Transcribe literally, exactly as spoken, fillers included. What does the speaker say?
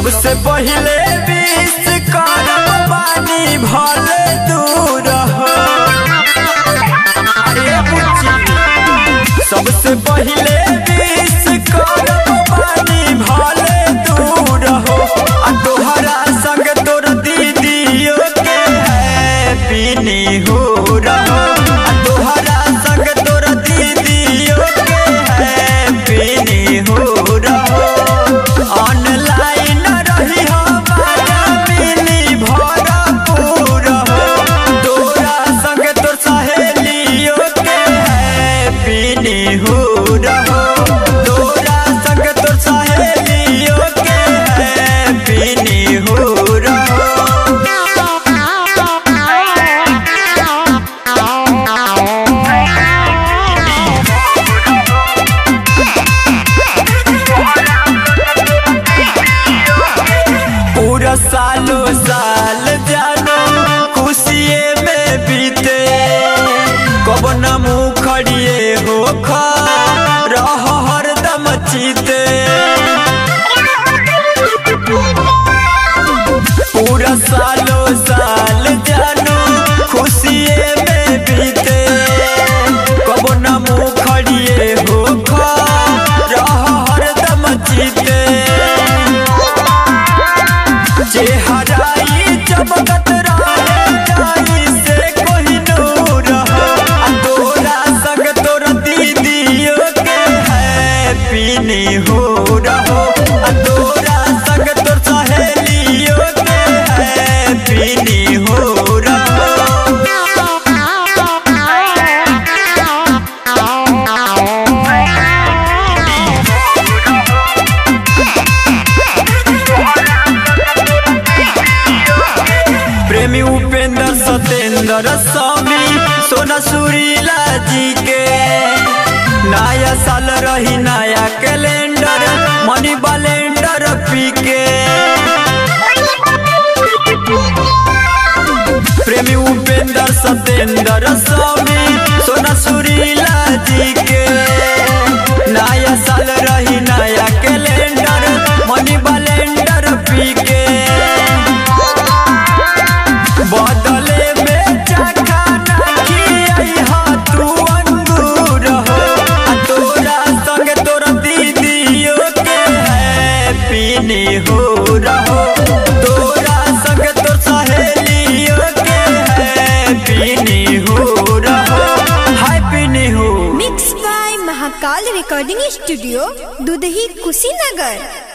सबसे पहले विश करब बानी भले दूर हो। अरे बुच्ची सबसे पहले विश करब बानी भले दूर हो। आ तोहरा संग तोर दीदियों के हैप्पी न्यू ईयर हो। आ तोहरा संग तोर दीदियों के हैप्पी न्यू ईयर हो। ऑनलाइन रही हमारा मिली भरपूर हो। तोरा संग तोर सहेलियों के हैप्पी न्यू ईयर हो। तोरा संग तोर सहेलियों के हैप्पी न्यू ईयर हो। पूरा सालों साल जानो खुशिये में बीते। कब न मुँह खड़िए हो खा रह हरदम चीते। पूरा सालों साल जानो खुशिये में बीते। कब न मुँह खड़िए हो खा रह हरदम चीते। चेहराई चमकत रहे जाई से कोई नूर हो। आ तोरा संग तोर दीदियों के हैप्पी न्यू ईयर हो। आ तोरा संग तोर सहेलियों के हैप्पी न्यू ईयर हो। प्रेमी उपेंद्र सतेंद्र स्वामी सोना सुरीला जी के नया साल रही नया कैलेंडर मनी बैलेंडर पी के। प्रेमी उपेंद्र सतेंद्र स्वामी सोना सुरीला जी के नया साल रही नया कैलेंडर मनी बैलेंडर पी के। बदले में चखा खिया तू अंगूर हो। आ तोरा संग तोर दीदियों के हैप्पी न्यू ईयर हो। तोरा संग तोर सहेलियों के हैप्पी न्यू ईयर हो। Happy new mix by Mahakal recording studio Dudhahi Kushinagar.